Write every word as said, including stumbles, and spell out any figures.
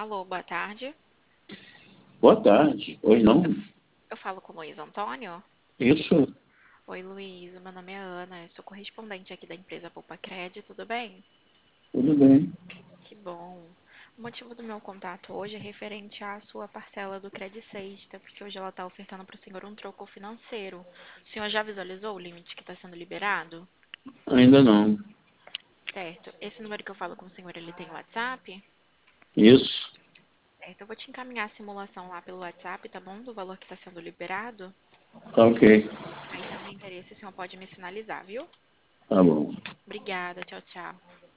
Alô, boa tarde. Boa tarde. Oi, Eu, não? f- eu falo com o Luiz Antônio? Isso, Oi, Luiz, meu nome é Ana, eu sou correspondente aqui da empresa Poupa Cred, tudo bem? tudo bem. Que bom. O motivo do meu contato hoje é referente à sua parcela do Cred Sexta, porque hoje ela está ofertando para o senhor um troco financeiro. O senhor já visualizou o limite que está sendo liberado? Ainda não. Certo. Esse número que eu falo com o senhor, ele tem WhatsApp? Isso, Certo, eu vou te encaminhar a simulação lá pelo WhatsApp, tá bom? Do valor que está sendo liberado. tá ok. Aí, tendo interesse, o senhor pode me sinalizar, viu? Tá bom. Obrigada, tchau, tchau.